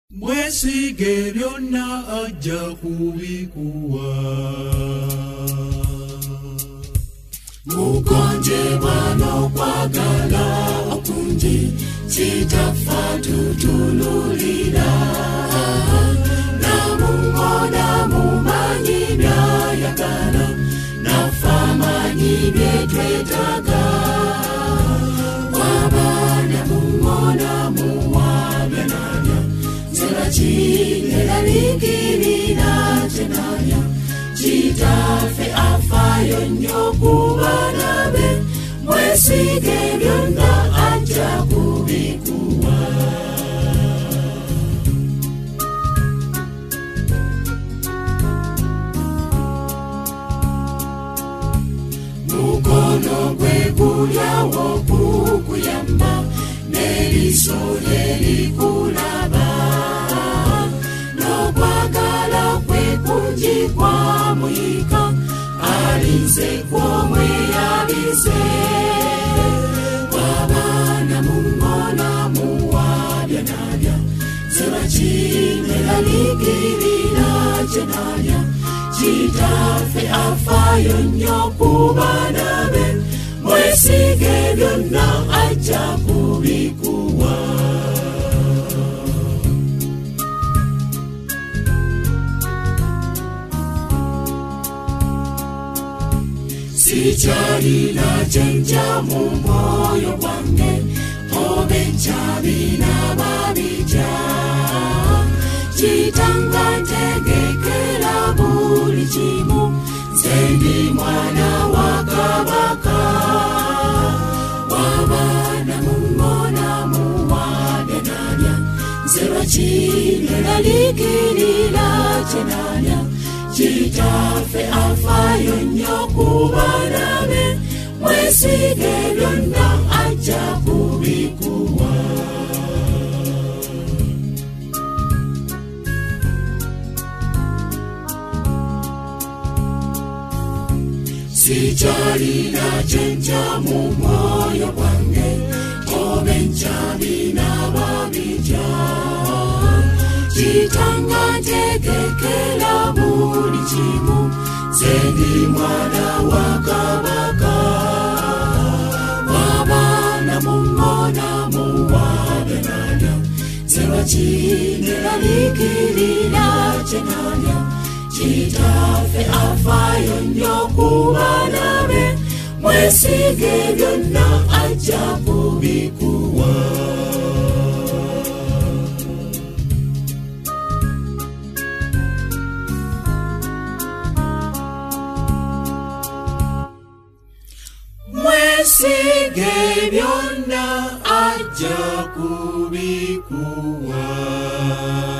mwesige byonna ajja kubikuwa. Mugonjebwa n'okwagala okungi kitafa tutululira. Namungona mumanyi byayagala nafa manyi byetwetaga. Wabana mungona muwabya nanya zeraki eralikirira tenanya. Kitafe afayo nnyo ku baana be, mwesige byonna ajja kubikuwa. Mukono gwe gulyawo kukuyamba, n'eriiso lye likulaba. N'okwagala kwe kungi kwamuyika, alinze kw'omweyabize. Wabana mungona muwabya nalya, zebaki neralikirira kyenalya. Kitafe afayo nnyo ku baana be, mwesige byonna ajja kubikuwa. Sikyalina kyenja mu mwoyo gwange, obe nkyabina babija. Kitanga ntegekera buli kimu, nze ndi mwana wa Kabaka. Wabana mungona muwabya nalya, nze lwaki neralikirira kyenalya. Kitafe afayo nnyo ku baana be, mwesige byonna ajja kubikuwa. Sikyalina kyenja mu mwoyo gwange, obe nkyabina babija. Kitanga ntegekera buli kimu, nze ndi mwana wa Kabaka. Wabana mungona muwabya nalya, nze lwaki neralikirira kyenalya. Kitafe afayo nnyo ku baana be, mwesige byonna ajja kubikuwa. Mwesige byonna ajja kubikuwa.